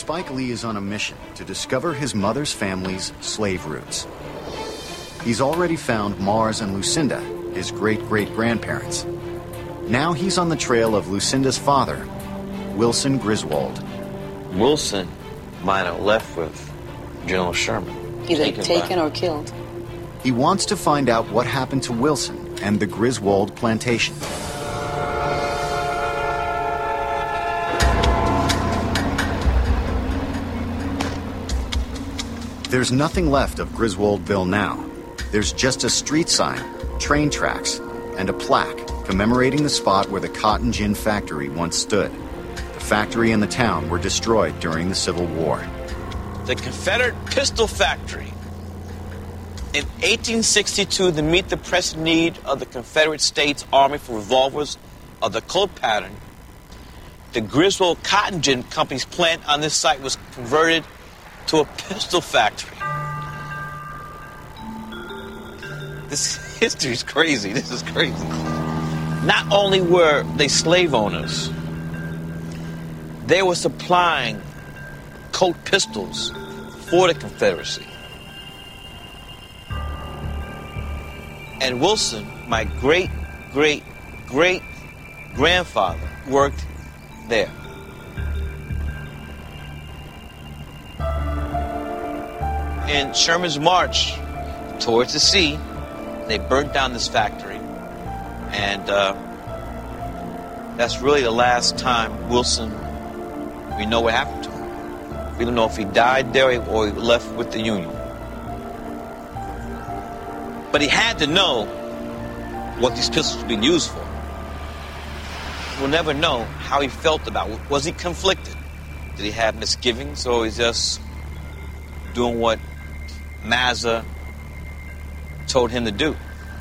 Spike Lee is on a mission to discover his mother's family's slave roots. He's already found Mars and Lucinda, his great-great-grandparents. Now he's on the trail of Lucinda's father, Wilson Griswold. Wilson might have left with General Sherman. Either taken or killed. He wants to find out what happened to Wilson and the Griswold plantation. There's nothing left of Griswoldville now. There's just a street sign, train tracks, and a plaque commemorating the spot where the cotton gin factory once stood. The factory and the town were destroyed during the Civil War. The Confederate Pistol Factory. In 1862, to meet the pressing need of the Confederate States Army for revolvers of the Colt pattern, the Griswold Cotton Gin Company's plant on this site was converted to a pistol factory. This history is crazy. This is crazy. Not only were they slave owners, they were supplying Colt pistols for the Confederacy. And Wilson, my great-great-great-grandfather, worked there. In Sherman's march towards the sea, they burnt down this factory. And that's really the last time Wilson, we know what happened to him. We don't know if he died there or he left with the Union. But he had to know what these pistols were being used for. We'll never know how he felt about it. Was he conflicted? Did he have misgivings, or was he just doing what Mazza told him to do?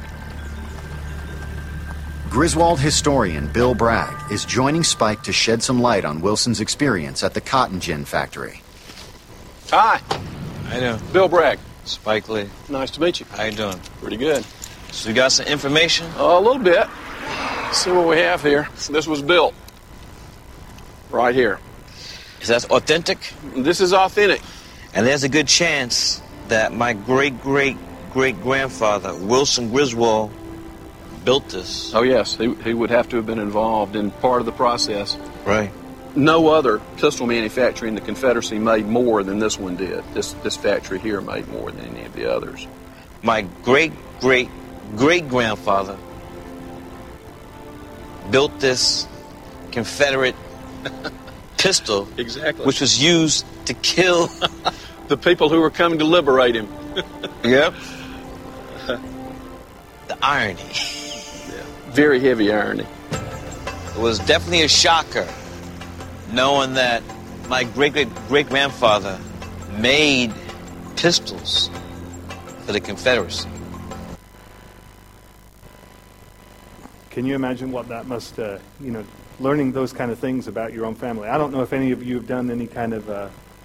Griswold historian Bill Bragg is joining Spike to shed some light on Wilson's experience at the cotton gin factory. Hi. How you doing? Bill Bragg. Spike Lee. Nice to meet you. How you doing? Pretty good. So you got some information? A little bit. Let's see what we have here. This was built right here. Is that authentic? This is authentic. And there's a good chance that my great-great-great-grandfather, Wilson Griswold, built this. Oh, yes. He would have to have been involved in part of the process. Right. No other pistol manufacturer in the Confederacy made more than this one did. This factory here made more than any of the others. My great-great-great-grandfather built this Confederate pistol, exactly, which was used to kill the people who were coming to liberate him. Yep. The irony. Yeah. Very heavy irony. It was definitely a shocker knowing that my great-great-great-grandfather made pistols for the Confederacy. Can you imagine what that must, learning those kind of things about your own family? I don't know if any of you have done any kind of,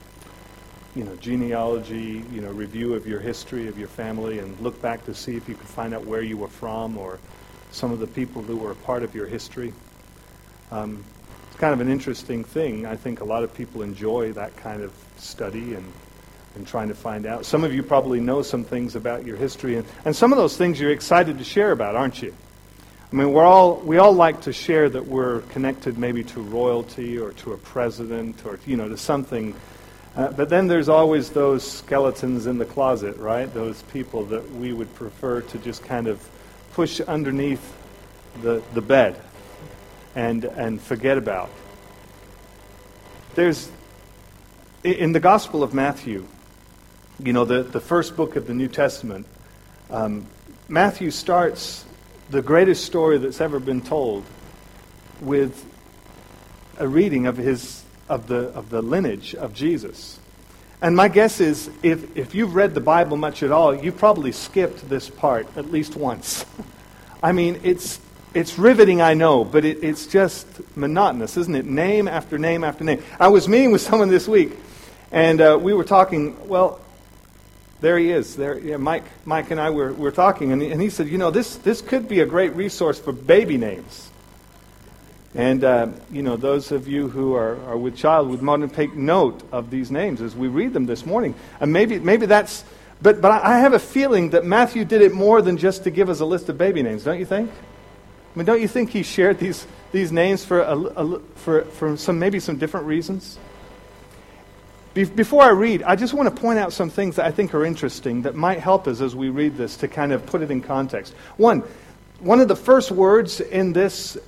genealogy, review of your history of your family and look back to see if you could find out where you were from or some of the people who were a part of your history. It's kind of an interesting thing. I think a lot of people enjoy that kind of study and trying to find out. Some of you probably know some things about your history, and some of those things you're excited to share about, aren't you? I mean, we all like to share that we're connected maybe to royalty or to a president or, to something. But then there's always those skeletons in the closet, right? Those people that we would prefer to just kind of push underneath the bed and forget about. There's, in the Gospel of Matthew, the first book of the New Testament, Matthew starts the greatest story that's ever been told with a reading of the lineage of Jesus. And my guess is if you've read the Bible much at all, you probably skipped this part at least once. I mean, it's riveting, I know, but it's just monotonous, isn't it? Name after name after name. I was meeting with someone this week, and we were talking, well, there he is. There, yeah, Mike and I were talking, and he said, this could be a great resource for baby names. And, those of you who are with child would want to take note of these names as we read them this morning. And maybe that's... But I have a feeling that Matthew did it more than just to give us a list of baby names, don't you think? I mean, don't you think he shared these names for some different reasons? Before I read, I just want to point out some things that I think are interesting that might help us as we read this to kind of put it in context. One of the first words in this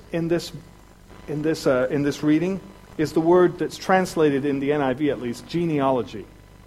reading is the word that's translated in the NIV, at least, genealogy.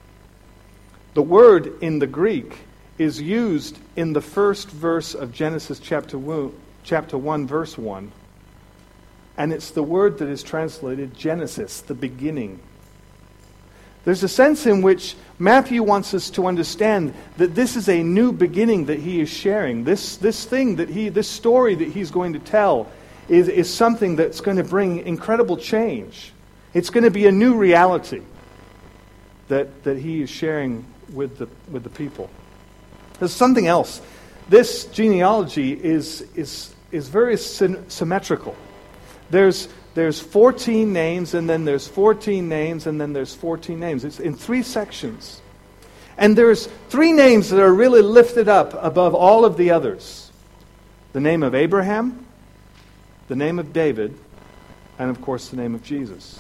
The word in the Greek is used in the first verse of Genesis chapter 1, verse 1. And it's the word that is translated Genesis, the beginning. There's a sense in which Matthew wants us to understand that this is a new beginning that he is sharing. This story that he's going to tell is something that's going to bring incredible change. It's going to be a new reality that he is sharing with the people. There's something else. This genealogy is very symmetrical. There's 14 names, and then there's 14 names, and then there's 14 names. It's in 3 sections. And there's 3 names that are really lifted up above all of the others. The name of Abraham, the name of David, and of course the name of Jesus.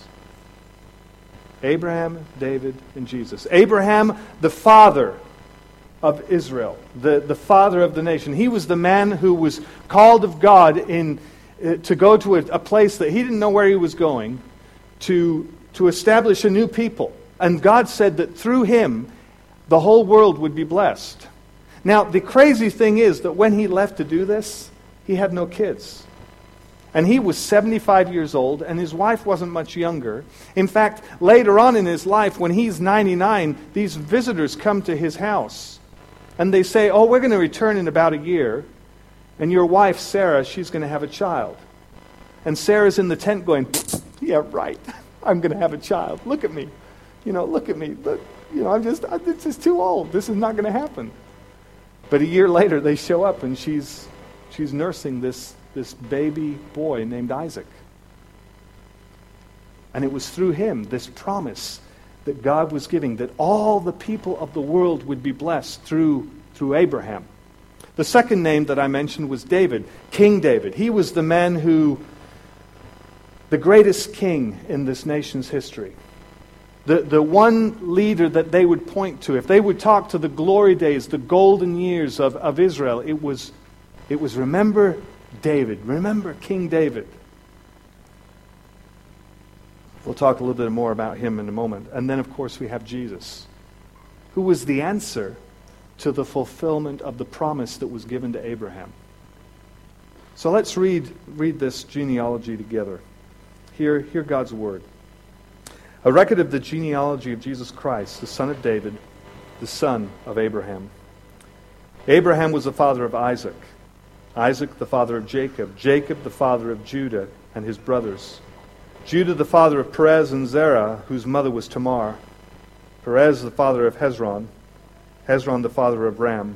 Abraham, David, and Jesus. Abraham, the father of Israel, the father of the nation. He was the man who was called of God to go to a place that he didn't know where he was going, to establish a new people. And God said that through him, the whole world would be blessed. Now, the crazy thing is that when he left to do this, he had no kids. And he was 75 years old, and his wife wasn't much younger. In fact, later on in his life, when he's 99, these visitors come to his house. And they say, "Oh, we're going to return in about a year. And your wife, Sarah, she's going to have a child." And Sarah's in the tent going, "Yeah, right. I'm going to have a child. Look at me. Look at me. Look, this is too old. This is not going to happen." But a year later, they show up, and she's nursing this baby boy named Isaac. And it was through him, this promise that God was giving, that all the people of the world would be blessed through Abraham. The second name that I mentioned was David, King David. He was the man the greatest king in this nation's history. The one leader that they would point to. If they would talk to the glory days, the golden years of Israel, it was remember David. Remember King David. We'll talk a little bit more about him in a moment. And then, of course, we have Jesus, who was the answer to the fulfillment of the promise that was given to Abraham. So let's read this genealogy together. Hear God's word. A record of the genealogy of Jesus Christ, the son of David, the son of Abraham. Abraham was the father of Isaac. Isaac the father of Jacob. Jacob the father of Judah and his brothers. Judah the father of Perez and Zerah, whose mother was Tamar. Perez the father of Hezron. Hezron the father of Ram.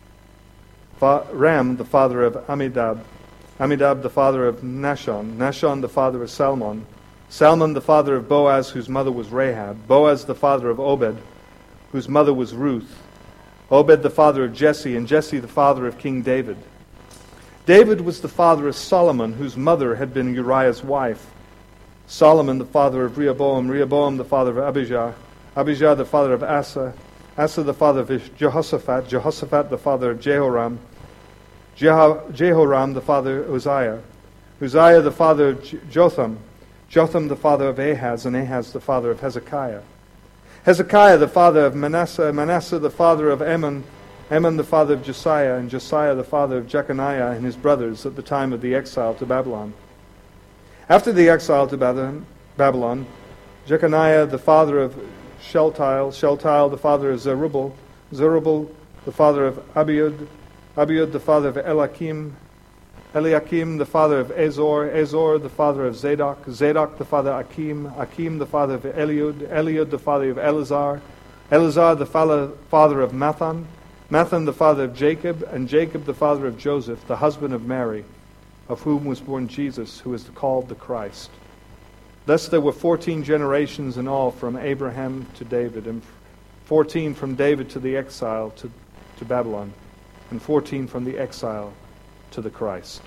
Ram the father of Amminadab. Amminadab the father of Nahshon. Nahshon the father of Salmon. Salmon the father of Boaz, whose mother was Rahab. Boaz the father of Obed, whose mother was Ruth. Obed the father of Jesse, and Jesse the father of King David. David was the father of Solomon, whose mother had been Uriah's wife. Solomon the father of Rehoboam. Rehoboam the father of Abijah. Abijah the father of Asa. Asa the father of Jehoshaphat. Jehoshaphat the father of Jehoram. Jehoram the father of Uzziah. Uzziah the father of Jotham. Jotham the father of Ahaz, and Ahaz the father of Hezekiah. Hezekiah the father of Manasseh. Manasseh the father of Ammon. Ammon the father of Josiah, and Josiah the father of Jeconiah and his brothers at the time of the exile to Babylon. After the exile to Babylon, Jeconiah the father of Shealtiel, Shealtiel the father of Zerubbabel, Zerubbabel the father of Abiud, Abiud the father of Eliakim, Eliakim the father of Azor, Azor the father of Zadok, Zadok the father of Akim, Akim the father of Eliud, Eliud the father of Eleazar, Eleazar the father of Mathan, Mathan the father of Jacob, and Jacob the father of Joseph, the husband of Mary, of whom was born Jesus, who is called the Christ. Thus there were 14 generations in all, from Abraham to David, and 14 from David to the exile to Babylon, and 14 from the exile to the Christ.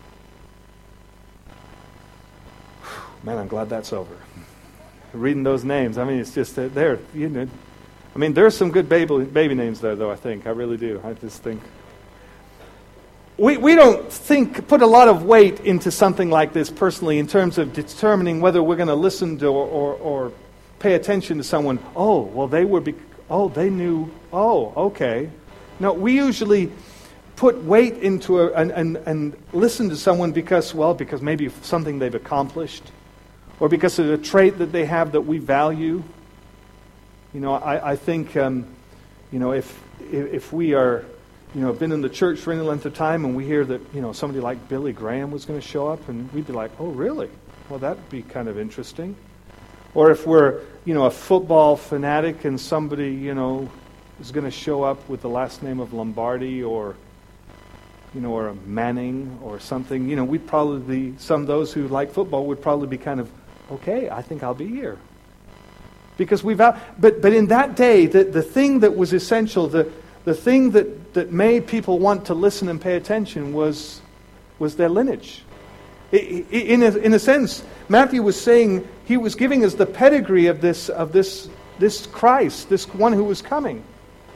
Man, I'm glad that's over. Reading those names, I mean, it's just there. You know, I mean, there's some good baby names there, though. I think I really do. I just think we don't put a lot of weight into something like this personally in terms of determining whether we're going to listen to or pay attention to someone. Oh, well, they knew. Oh, okay. No, we usually put weight into and listen to someone because maybe something they've accomplished, or because of a trait that they have that we value. You know, I think, you know, if we are, you know, been in the church for any length of time and we hear that, you know, somebody like Billy Graham was going to show up, and we'd be like, oh, really? Well, that'd be kind of interesting. Or if we're, you know, a football fanatic and somebody, you know, is going to show up with the last name of Lombardi or, you know, or a Manning or something, you know, we'd probably be, some of those who like football would probably be kind of, okay, I think I'll be here. Because but in that day, the thing that was essential, the thing that made people want to listen and pay attention was their lineage. In a sense, Matthew was saying, he was giving us the pedigree of this Christ, this one who was coming.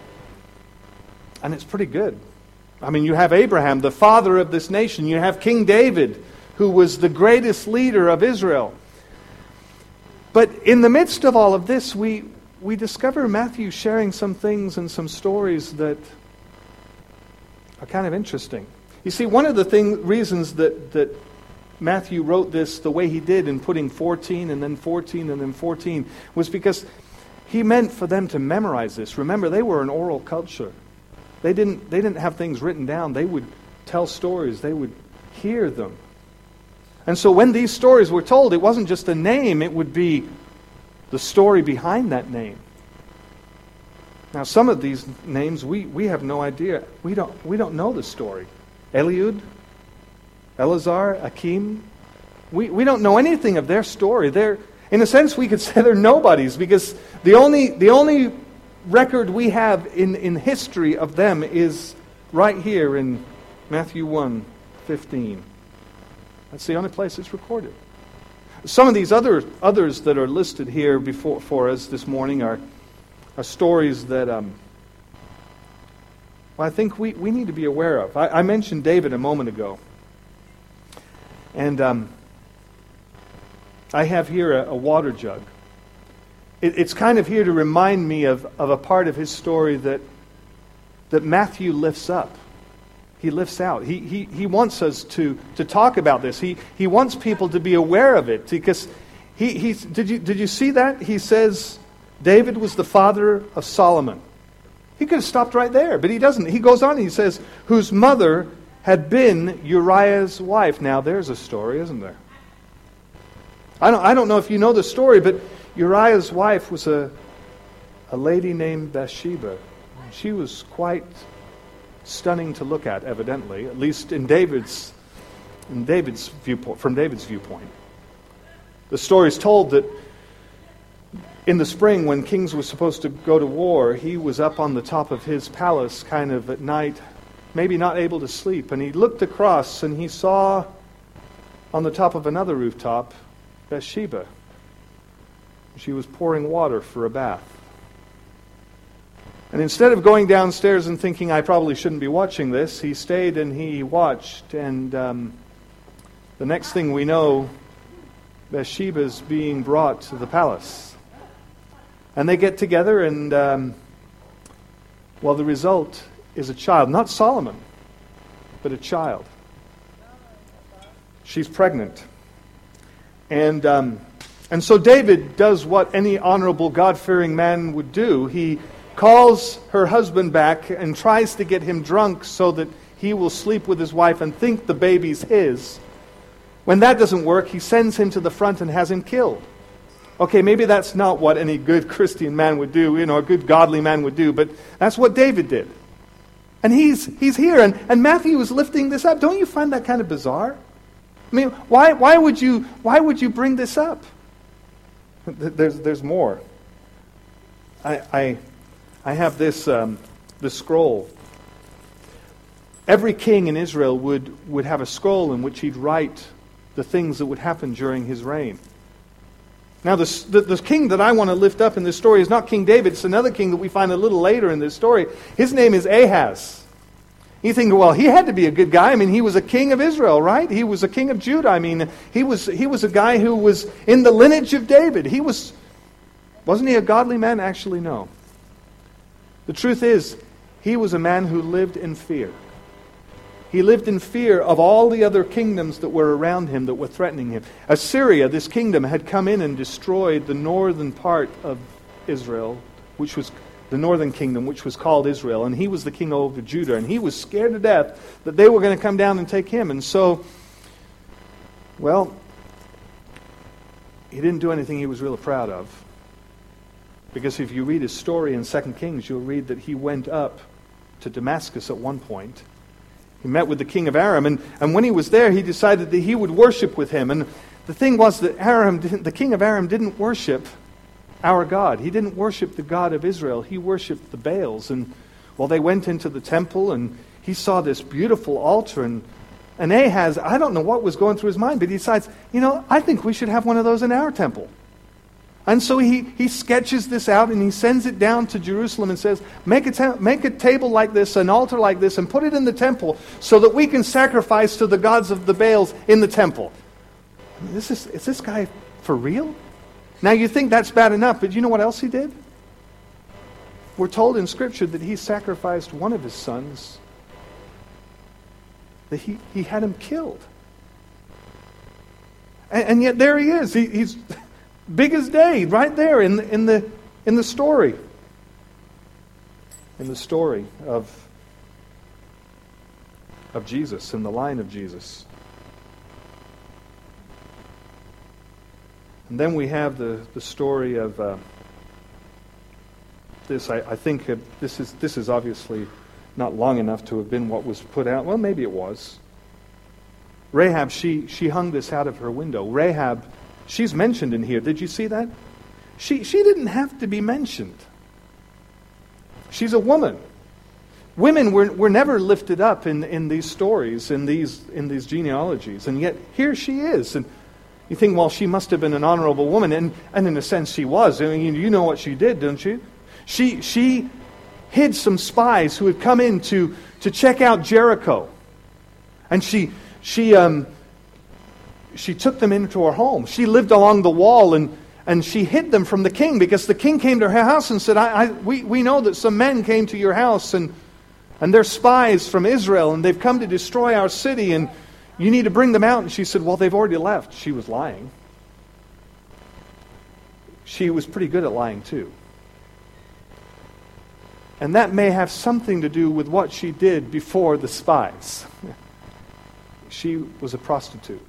And it's pretty good. I mean, you have Abraham, the father of this nation. You have King David, who was the greatest leader of Israel. But in the midst of all of this, we discover Matthew sharing some things and some stories that are kind of interesting. You see, one of the reasons that Matthew wrote this the way he did, in putting 14 and then 14 and then 14, was because he meant for them to memorize this. Remember, they were an oral culture. They didn't have things written down. They would tell stories. They would hear them. And so when these stories were told, it wasn't just a name, it would be the story behind that name. Now, some of these names, we have no idea. We don't know the story. Eliud, Eleazar, Akim, we don't know anything of their story. They're, in a sense, we could say they're nobodies, because the only record we have in history of them is right here in Matthew 1:15. That's the only place it's recorded. Some of these others that are listed here for us this morning are stories that I think we need to be aware of. I mentioned David a moment ago. And I have here a water jug. It's kind of here to remind me of a part of his story that Matthew lifts up. He lifts out. He wants us to talk about this. He wants people to be aware of it, because did you see that? He says David was the father of Solomon. He could have stopped right there, but he doesn't. He goes on and he says, whose mother had been Uriah's wife. Now there's a story, isn't there? I don't know if you know the story, but Uriah's wife was a lady named Bathsheba. She was quite stunning to look at, evidently, at least in David's viewpoint, from David's viewpoint. The story is told that in the spring, when kings were supposed to go to war, he was up on the top of his palace, kind of at night, maybe not able to sleep, and he looked across and he saw on the top of another rooftop Bathsheba. She was pouring water for a bath. And instead of going downstairs and thinking, I probably shouldn't be watching this, he stayed and he watched. And the next thing we know, Bathsheba's being brought to the palace. And they get together and, well, the result is a child. Not Solomon, but a child. She's pregnant. And so David does what any honorable, God-fearing man would do. He calls her husband back and tries to get him drunk so that he will sleep with his wife and think the baby's his. When that doesn't work, he sends him to the front and has him killed. Okay, maybe that's not what any good Christian man would do, a good godly man would do, but that's what David did. And he's here, and Matthew is lifting this up. Don't you find that kind of bizarre? I mean, why would you bring this up? There's more. I have this scroll. Every king in Israel would have a scroll in which he'd write the things that would happen during his reign. Now, the king that I want to lift up in this story is not King David. It's another king that we find a little later in this story. His name is Ahaz. You think, well, he had to be a good guy. I mean, he was a king of Israel, right? He was a king of Judah. I mean, he was a guy who was in the lineage of David. Wasn't he a godly man? Actually, no. The truth is, he was a man who lived in fear. He lived in fear of all the other kingdoms that were around him that were threatening him. Assyria, this kingdom, had come in and destroyed the northern part of Israel, which was the northern kingdom, which was called Israel, and he was the king over Judah, and he was scared to death that they were going to come down and take him. And so, well, he didn't do anything he was really proud of. Because if you read his story in 2 Kings, you'll read that he went up to Damascus at one point. He met with the king of Aram, and when he was there, he decided that he would worship with him. And the thing was that the king of Aram didn't worship our God. He didn't worship the God of Israel. He worshipped the Baals. And well, they went into the temple, and he saw this beautiful altar. And Ahaz, I don't know what was going through his mind, but he decides, I think we should have one of those in our temple. And so he sketches this out, and he sends it down to Jerusalem and says, make a table like this, an altar like this, and put it in the temple so that we can sacrifice to the gods of the Baals in the temple. I mean, is this guy for real? Now you think that's bad enough, but you know what else he did? We're told in Scripture that he sacrificed one of his sons, that he had him killed. And yet there he is. He's big as day, right there in the story. In the story of Jesus, in the line of Jesus. And then we have the story of this. I think this is obviously not long enough to have been what was put out. Well, maybe it was. Rahab, she hung this out of her window. Rahab, she's mentioned in here. Did you see that? She didn't have to be mentioned. She's a woman. Women were never lifted up in these stories, in these genealogies, and yet here she is. And you think, well, she must have been an honorable woman, and in a sense she was. I mean, you know what she did, don't you? She hid some spies who had come in to check out Jericho, and she took them into her home. She lived along the wall, and she hid them from the king, because the king came to her house and said, we know that some men came to your house, and they're spies from Israel, and they've come to destroy our city, and you need to bring them out. And she said, well, they've already left. She was lying. She was pretty good at lying too. And that may have something to do with what she did before the spies. She was a prostitute.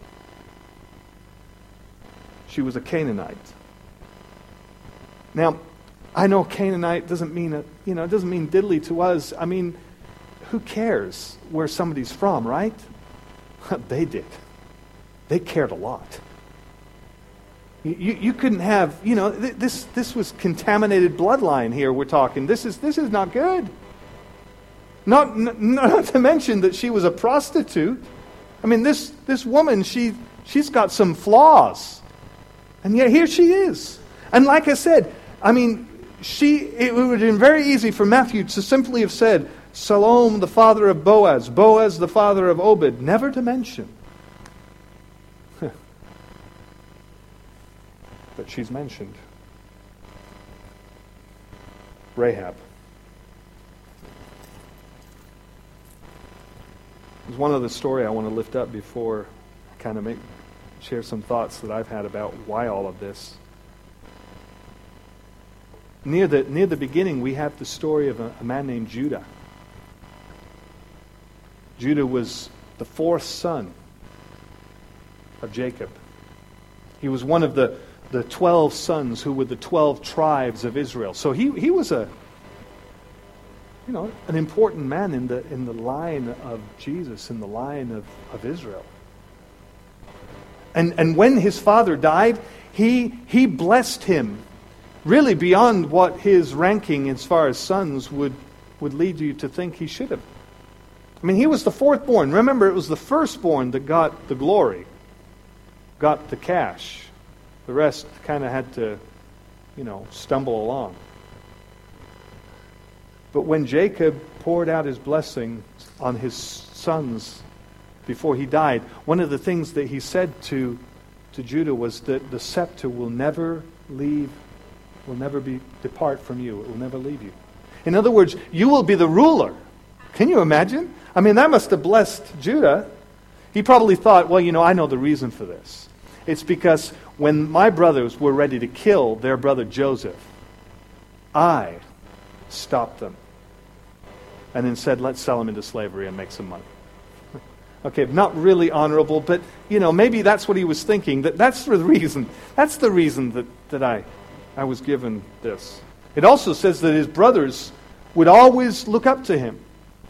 She was a Canaanite. Now, I know Canaanite doesn't mean it doesn't mean diddly to us. I mean, who cares where somebody's from, right? They did. They cared a lot. You couldn't have, this was contaminated bloodline here we're talking. This is not good. Not to mention that she was a prostitute. I mean, this woman, she's got some flaws. And yet here she is. And like I said, I mean, it would have been very easy for Matthew to simply have said, Salome, the father of Boaz, Boaz, the father of Obed, never to mention. But she's mentioned. Rahab. There's one other story I want to lift up before I kind of share some thoughts that I've had about why all of this. Near the beginning, we have the story of a man named Judah. Judah was the fourth son of Jacob. He was one of the 12 sons who were the 12 tribes of Israel. So he was an important man in the line of Jesus, in the line of Israel. And when his father died, he blessed him, really beyond what his ranking as far as sons would lead you to think he should have. I mean, he was the fourth born. Remember, it was the firstborn that got the glory, got the cash. The rest kind of had to, stumble along. But when Jacob poured out his blessing on his sons before he died, one of the things that he said to Judah was that the scepter will never depart from you. It will never leave you. In other words, you will be the ruler. Can you imagine? I mean, that must have blessed Judah. He probably thought, well, I know the reason for this. It's because when my brothers were ready to kill their brother Joseph, I stopped them and then said, let's sell him into slavery and make some money. Okay, not really honorable, but, maybe that's what he was thinking. That's the reason. That's the reason that I was given this. It also says that his brothers would always look up to him.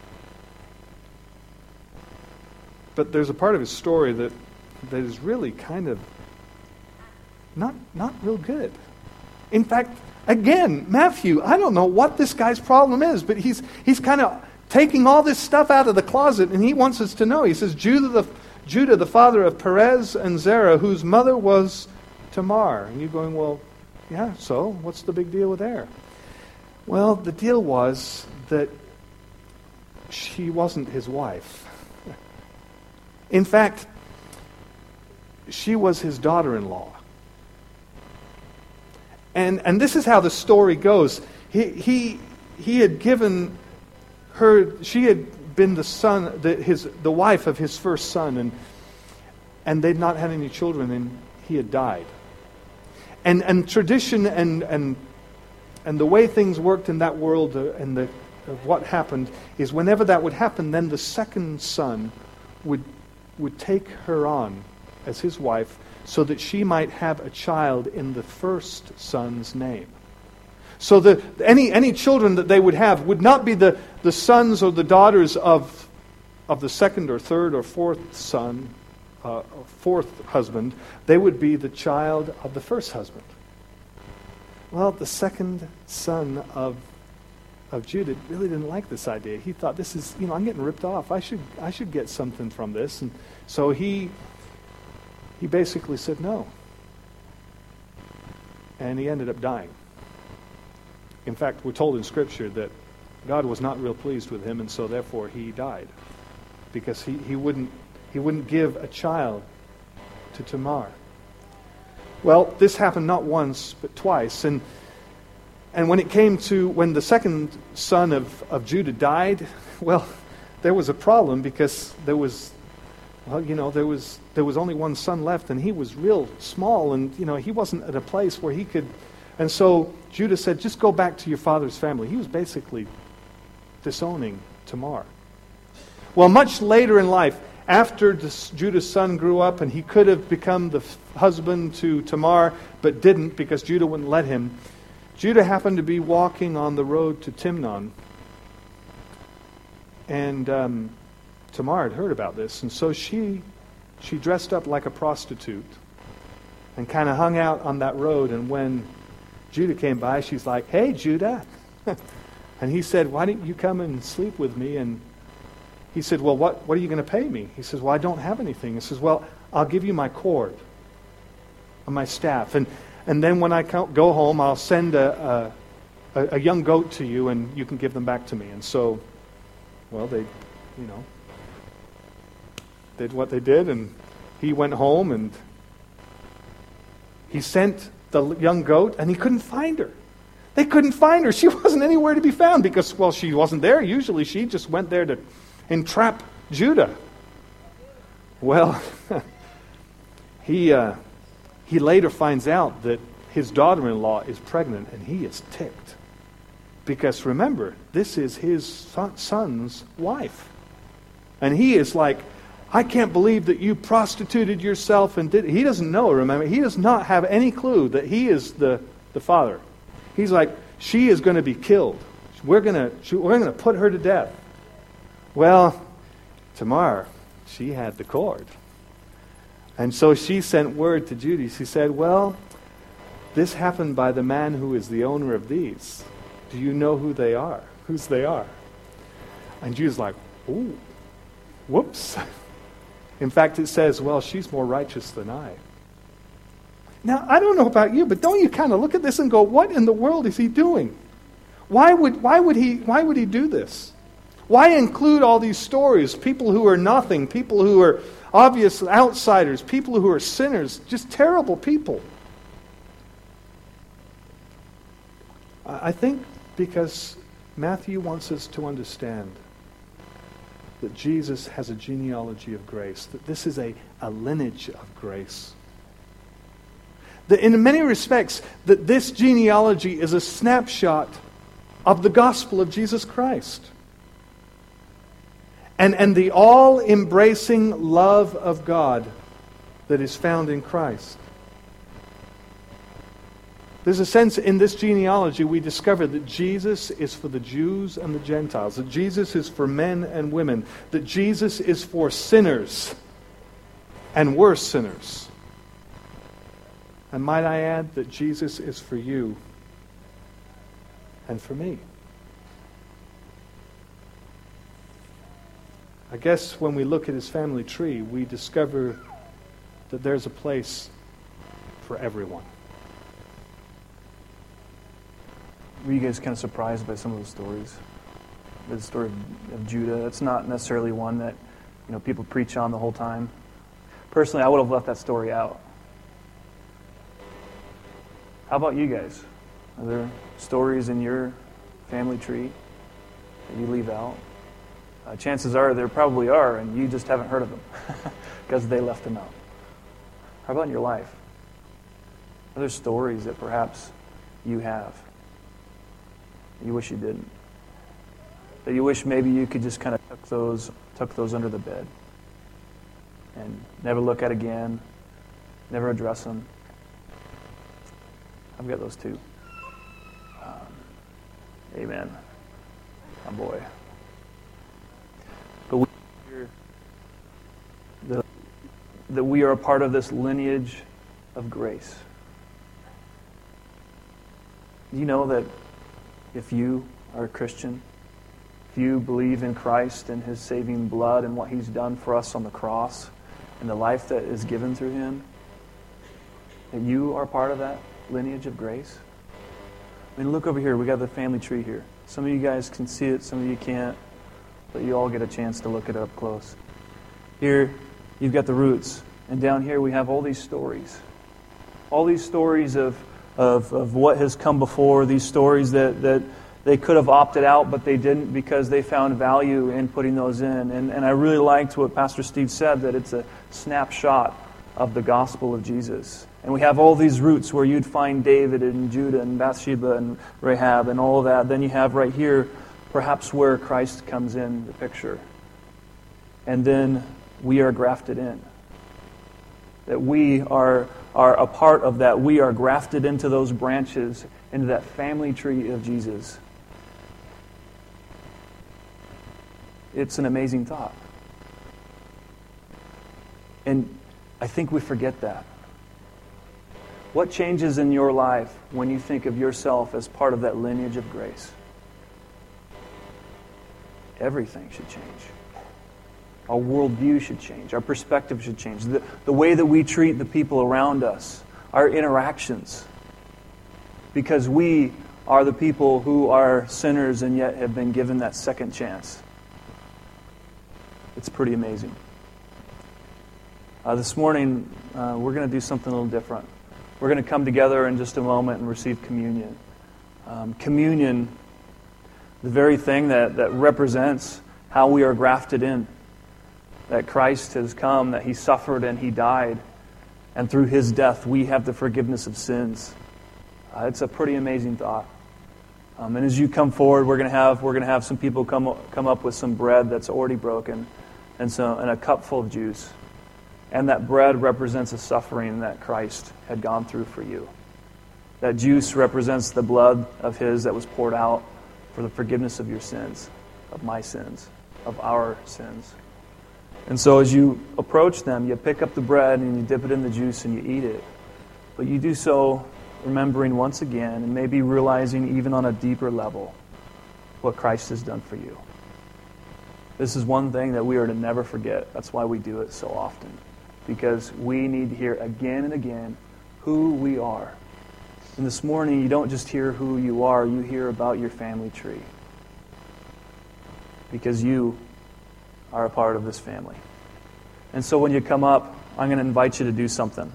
But there's a part of his story that is really kind of not real good. In fact, again, Matthew, I don't know what this guy's problem is, but he's kind of taking all this stuff out of the closet, and he wants us to know. He says, Judah, the father of Perez and Zerah, whose mother was Tamar. And you're going, well, yeah, so what's the big deal with there? Well, the deal was that she wasn't his wife. In fact, she was his daughter-in-law. And this is how the story goes. He had given her, she had been the wife of his first son, and they'd not had any children, and he had died. And tradition and the way things worked in that world of what happened is whenever that would happen, then the second son would take her on as his wife so that she might have a child in the first son's name. So any children that they would have would not be the sons or the daughters of the second or third or fourth son, or fourth husband. They would be the child of the first husband. Well, the second son of Judah really didn't like this idea. He thought, this is, I'm getting ripped off. I should get something from this. And so he basically said no. And he ended up dying. In fact, we're told in Scripture that God was not real pleased with him, and so therefore he died. Because he wouldn't give a child to Tamar. Well, this happened not once, but twice. And when it came to when the second son of Judah died, well, there was a problem because there was only one son left, and he was real small, and he wasn't at a place where he could. And so Judah said, just go back to your father's family. He was basically disowning Tamar. Well, much later in life, after Judah's son grew up and he could have become the husband to Tamar, but didn't because Judah wouldn't let him, Judah happened to be walking on the road to Timnon. And Tamar had heard about this, and so she dressed up like a prostitute and kind of hung out on that road. And when Judah came by, she's like, hey, Judah. And he said, why didn't you come and sleep with me? And he said, well, what are you going to pay me? He says, well, I don't have anything. He says, well, I'll give you my cord and my staff. And then when I go home, I'll send a young goat to you, and you can give them back to me. And so, well, they, did what they did, and he went home, and he sent the young goat, and he couldn't find her. They couldn't find her. She wasn't anywhere to be found because, well, she wasn't there. Usually she just went there to entrap Judah. Well, he later finds out that his daughter-in-law is pregnant, and he is ticked. Because remember, this is his son's wife. And he is like, I can't believe that you prostituted yourself and did. He doesn't know, remember. He does not have any clue that he is the father. He's like, she is going to be killed. We're going to put her to death. Well, Tamar, she had the cord. And so she sent word to Judy. She said, well, this happened by the man who is the owner of these. Do you know who they are? Whose they are? And Judy's like, ooh, whoops. In fact, it says, well, she's more righteous than I. Now, I don't know about you, but don't you kind of look at this and go, what in the world is he doing? Why would he do this? Why include all these stories? People who are nothing, people who are obvious outsiders, people who are sinners, just terrible people. I think because Matthew wants us to understand that Jesus has a genealogy of grace, that this is a lineage of grace. That in many respects, that this genealogy is a snapshot of the gospel of Jesus Christ. And the all-embracing love of God that is found in Christ. There's a sense in this genealogy we discover that Jesus is for the Jews and the Gentiles, that Jesus is for men and women, that Jesus is for sinners and worse sinners. And might I add that Jesus is for you and for me. I guess when we look at his family tree, we discover that there's a place for everyone. Were you guys kind of surprised by some of the stories? The story of Judah, it's not necessarily one that people preach on the whole time. Personally, I would have left that story out. How about you guys? Are there stories in your family tree that you leave out? Chances are there probably are, and you just haven't heard of them because they left them out. How about in your life? Are there stories that perhaps you have that you wish you didn't? That you wish maybe you could just kind of tuck those under the bed and never look at again, never address them? I've got those too. Amen. Oh boy. But that we are a part of this lineage of grace. Do you know that if you are a Christian, if you believe in Christ and His saving blood and what He's done for us on the cross and the life that is given through Him, that you are part of that lineage of grace? I mean, look over here. We got the family tree here. Some of you guys can see it, some of you can't, but you all get a chance to look at it up close. Here, you've got the roots, and down here we have all these stories. All these stories of what has come before, these stories that they could have opted out, but they didn't because they found value in putting those in. And I really liked what Pastor Steve said, that it's a snapshot of the gospel of Jesus. And we have all these roots where you'd find David and Judah and Bathsheba and Rahab and all of that. Then you have right here perhaps where Christ comes in the picture. And then we are grafted in. That we are a part of that. We are grafted into those branches, into that family tree of Jesus. It's an amazing thought. And I think we forget that. What changes in your life when you think of yourself as part of that lineage of grace? Everything should change. Our worldview should change. Our perspective should change. The way that we treat the people around us, our interactions. Because we are the people who are sinners and yet have been given that second chance. It's pretty amazing. This morning, we're going to do something a little different. We're going to come together in just a moment and receive communion. Communion, the very thing that represents how we are grafted in. That Christ has come, that He suffered and He died. And through His death, we have the forgiveness of sins. It's a pretty amazing thought. And as you come forward, we're going to have some people come up with some bread that's already broken and a cup full of juice. And that bread represents a suffering that Christ had gone through for you. That juice represents the blood of His that was poured out for the forgiveness of your sins, of my sins, of our sins. And so as you approach them, you pick up the bread and you dip it in the juice and you eat it. But you do so remembering once again and maybe realizing even on a deeper level what Christ has done for you. This is one thing that we are to never forget. That's why we do it so often. Because we need to hear again and again who we are. And this morning, you don't just hear who you are, you hear about your family tree. Because you are a part of this family. And so when you come up, I'm going to invite you to do something.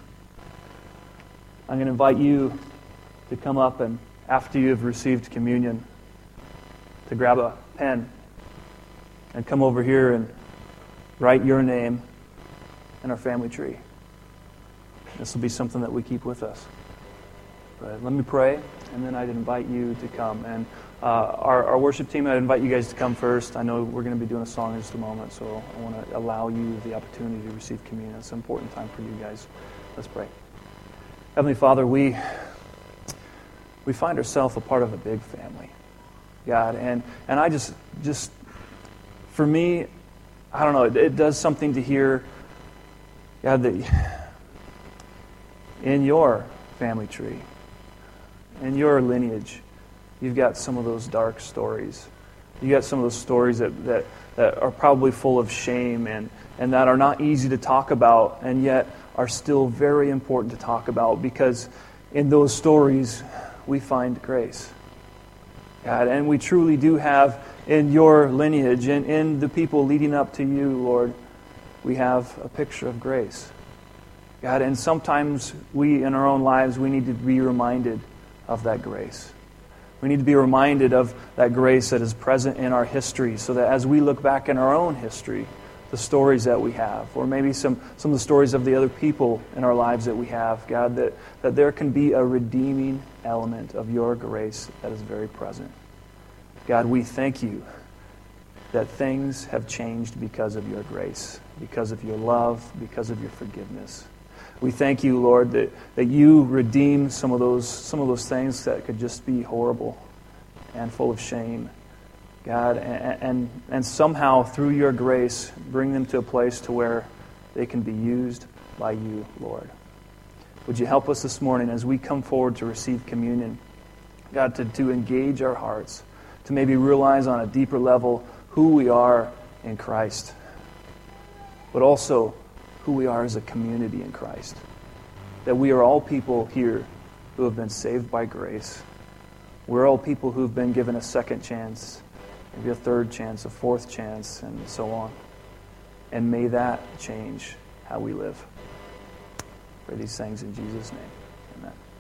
I'm going to invite you to come up and after you have received communion, to grab a pen and come over here and write your name in our family tree. This will be something that we keep with us. But let me pray, and then I'd invite you to come. And our worship team, I'd invite you guys to come first. I know we're going to be doing a song in just a moment, so I want to allow you the opportunity to receive communion. It's an important time for you guys. Let's pray. Heavenly Father, we find ourselves a part of a big family, God. And I just for me, I don't know, it does something to hear, God, that in your family tree, in your lineage, you've got some of those dark stories. You got some of those stories that are probably full of shame and that are not easy to talk about and yet are still very important to talk about because in those stories we find grace. God, and we truly do have in your lineage and in the people leading up to you, Lord, we have a picture of grace. God, and sometimes we in our own lives, we need to be reminded of that grace. We need to be reminded of that grace that is present in our history so that as we look back in our own history, the stories that we have, or maybe some of the stories of the other people in our lives that we have, God, that there can be a redeeming element of your grace that is very present. God, we thank you that things have changed because of your grace, because of your love, because of your forgiveness. We thank you, Lord, that you redeem some of those things that could just be horrible and full of shame, God, and somehow through your grace bring them to a place to where they can be used by you, Lord. Would you help us this morning as we come forward to receive communion, God, to engage our hearts, to maybe realize on a deeper level who we are in Christ, but also who we are as a community in Christ. That we are all people here who have been saved by grace. We're all people who've been given a second chance, maybe a third chance, a fourth chance, and so on. And may that change how we live. Pray these things in Jesus' name. Amen.